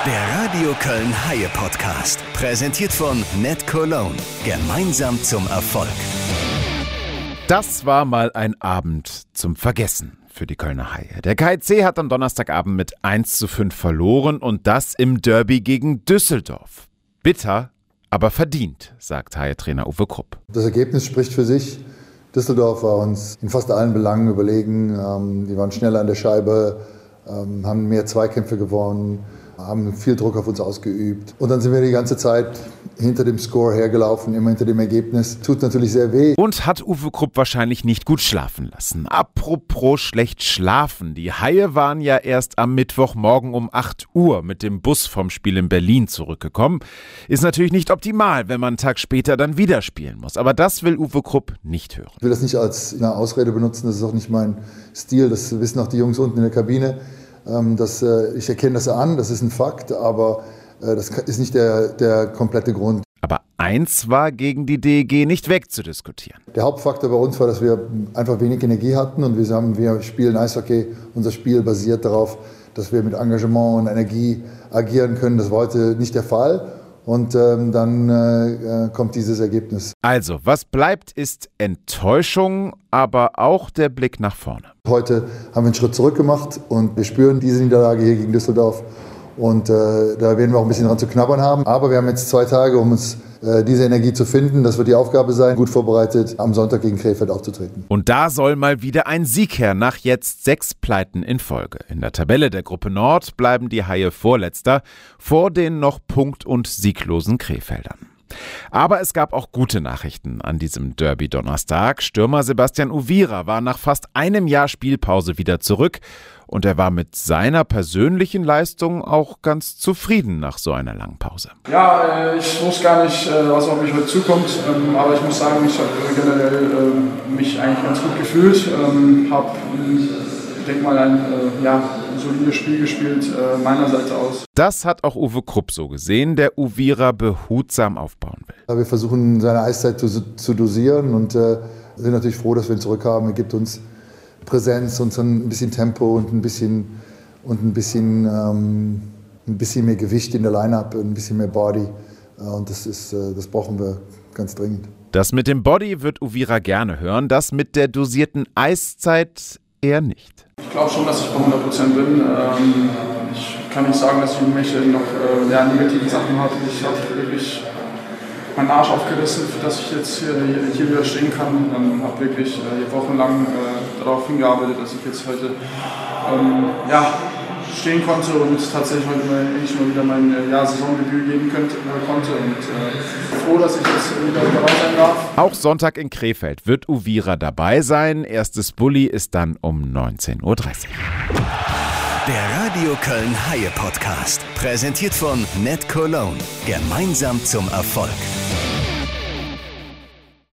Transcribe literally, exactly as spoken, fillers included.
Der Radio Köln Haie Podcast, präsentiert von NetCologne. Gemeinsam zum Erfolg. Das war mal ein Abend zum Vergessen für die Kölner Haie. Der K I C hat am Donnerstagabend mit eins zu fünf verloren und das im Derby gegen Düsseldorf. Bitter, aber verdient, sagt Haie-Trainer Uwe Krupp. Das Ergebnis spricht für sich. Düsseldorf war uns in fast allen Belangen überlegen. Ähm, die waren schneller an der Scheibe, ähm, haben mehr Zweikämpfe gewonnen, haben viel Druck auf uns ausgeübt. Und dann sind wir die ganze Zeit hinter dem Score hergelaufen, immer hinter dem Ergebnis. Tut natürlich sehr weh. Und hat Uwe Krupp wahrscheinlich nicht gut schlafen lassen. Apropos schlecht schlafen. Die Haie waren ja erst am Mittwochmorgen um acht Uhr mit dem Bus vom Spiel in Berlin zurückgekommen. Ist natürlich nicht optimal, wenn man einen Tag später dann wieder spielen muss. Aber das will Uwe Krupp nicht hören. Ich will das nicht als eine Ausrede benutzen, das ist auch nicht mein Stil. Das wissen auch die Jungs unten in der Kabine. Das, ich erkenne das an, das ist ein Fakt, aber das ist nicht der, der komplette Grund. Aber eins war gegen die D E G nicht wegzudiskutieren. Der Hauptfaktor bei uns war, dass wir einfach wenig Energie hatten und wir, sagen, wir spielen Eishockey. Unser Spiel basiert darauf, dass wir mit Engagement und Energie agieren können. Das war heute nicht der Fall. Und ähm, dann äh, kommt dieses Ergebnis. Also, was bleibt, ist Enttäuschung, aber auch der Blick nach vorne. Heute haben wir einen Schritt zurück gemacht und wir spüren diese Niederlage hier gegen Düsseldorf. Und äh, da werden wir auch ein bisschen dran zu knabbern haben. Aber wir haben jetzt zwei Tage, um uns äh, diese Energie zu finden. Das wird die Aufgabe sein, gut vorbereitet am Sonntag gegen Krefeld aufzutreten. Und da soll mal wieder ein Sieg her, nach jetzt sechs Pleiten in Folge. In der Tabelle der Gruppe Nord bleiben die Haie Vorletzter vor den noch punkt- und sieglosen Krefeldern. Aber es gab auch gute Nachrichten an diesem Derby-Donnerstag. Stürmer Sebastian Uvira war nach fast einem Jahr Spielpause wieder zurück und er war mit seiner persönlichen Leistung auch ganz zufrieden nach so einer langen Pause. Ja, ich wusste gar nicht, was auf mich heute zukommt, aber ich muss sagen, ich habe generell mich eigentlich ganz gut gefühlt, habe, ich denke mal, ein ja, solides Spiel gespielt, meiner Seite aus. Das hat auch Uwe Krupp so gesehen, der Uvira behutsam aufbauen will. Wir versuchen, seine Eiszeit zu, zu dosieren und äh, sind natürlich froh, dass wir ihn zurückhaben. Er gibt uns Präsenz und so ein bisschen Tempo und ein bisschen, und ein bisschen, ähm, ein bisschen mehr Gewicht in der Line-Up, ein bisschen mehr Body. Und das, ist, äh, das brauchen wir ganz dringend. Das mit dem Body wird Uvira gerne hören, das mit der dosierten Eiszeit eher nicht. Ich glaube schon, dass ich bei hundert Prozent bin. Ähm, ich kann nicht sagen, dass ich irgendwelche noch äh, ja, negative Sachen hatte. Ich habe wirklich meinen Arsch aufgerissen, dass ich jetzt hier, hier wieder stehen kann. Ich habe wirklich äh, wochenlang äh, darauf hingearbeitet, dass ich jetzt heute ähm, ja, stehen konnte und tatsächlich heute mal, endlich mal wieder mein äh, ja, Saisondebüt geben könnte, äh, konnte. Und äh, froh, dass ich jetzt wieder dabei sein darf. Auch Sonntag in Krefeld wird Uvira dabei sein. Erstes Bulli ist dann um neunzehn Uhr dreißig. Der Radio Köln Haie Podcast, präsentiert von NetCologne. Gemeinsam zum Erfolg.